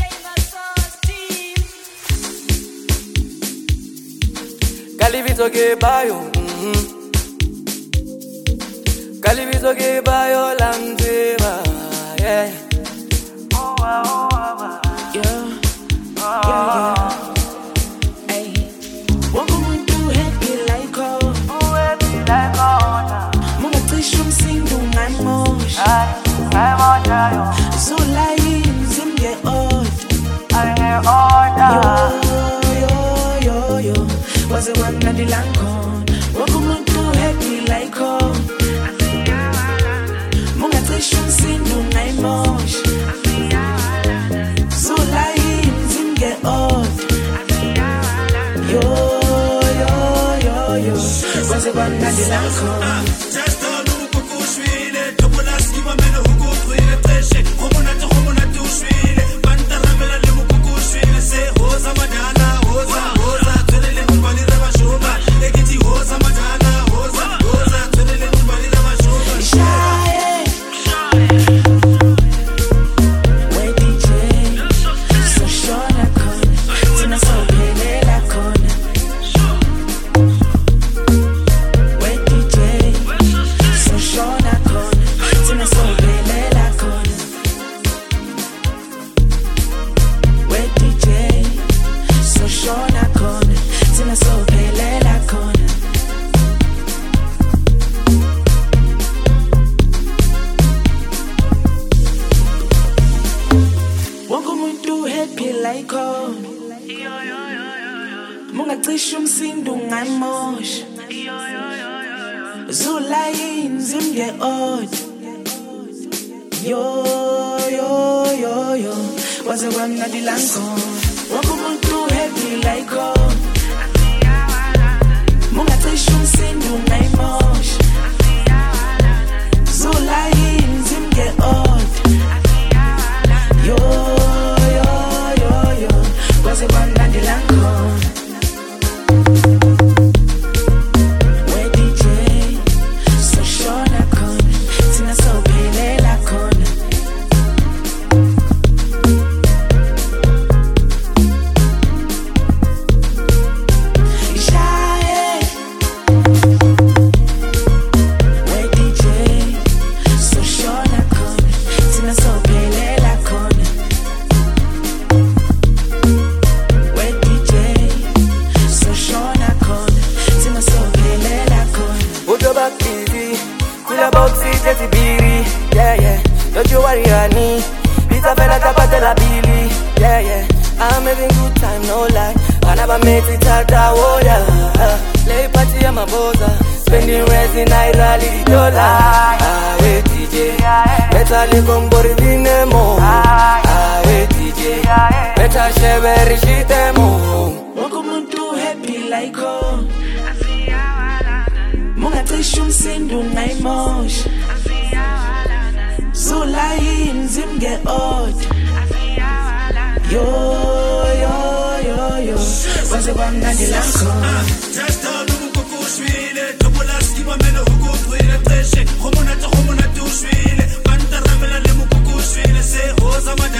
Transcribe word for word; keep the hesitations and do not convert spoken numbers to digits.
Calivito que bayo, Calivito que bayo landeva, yeah. Oh, oh, oh, yeah, yeah, yeah. Hey, welcome to happy like oh, happy like oh. Mama tishum singu ngamosh, I'm on jayo. So lying zimge odd, I hear order. Yo, yo, yo, yo. Was the one that the land con? Welcome to happy like oh. Mama tishum singu ngamosh. So lying zimge odd. Yo, yo, yo, yo. Was the one that the land con? Just a look of Kushwile, Topolaski, Mamma, who go through the pressure, Homona to Homona to Shwile, Pantaramela, Limukushwile, say, Hosa Madana, Hosa, Hosa, to the little Bali Ravashova, Ekiti Hosa Madana, Hosa, Hosa, to the little Bali Ravashova. Shy, where D J, so short I con, Tina so pele la con. Where D J, so short I con, Tina so pele la con. Where D J, so short I con, Tina so pele la con. Wokumuntu happy like oh. Mungacisha umsindo ngamosh. Zulayin zimge odd. Yo, yo, yo, yo. Was a one that the land con. Wokumuntu happy like oh. Mungacisha umsindo ngamosh. Zulayin zimge odd. Yo, yo, yo, yo. Was it one that the land con? Where D J, so short I con, Tina so pele la con. Shy, where D J, so short I con, Tina so pele la con. Where D J, so short I con, Tina so pele la con. Udo back easy, cool about it, just biri, yeah, yeah. Don't you worry, honey. Pizza fella tapate la bili, yeah, yeah. I'm having good time, no lie. Whenever make it out, oh yeah. Lay party, I'm a boza. Spending resin, I rally the dollar. Ah, wait, D J. Better live on board, vinemo. Ah, wait, D J. Better share very shit, emo. Welcome to happy like oh. Mungacisha umsindo ngamosh. Zulayin zimge odd. Yo, yo, yo, yo. Was it one that the land con? Just a look of Kushwile, Topolaski, Mamma, who go through the pressure, Homona to Homona to Shwile, Pantaramela, Limukushwile, say, Hosa Madana.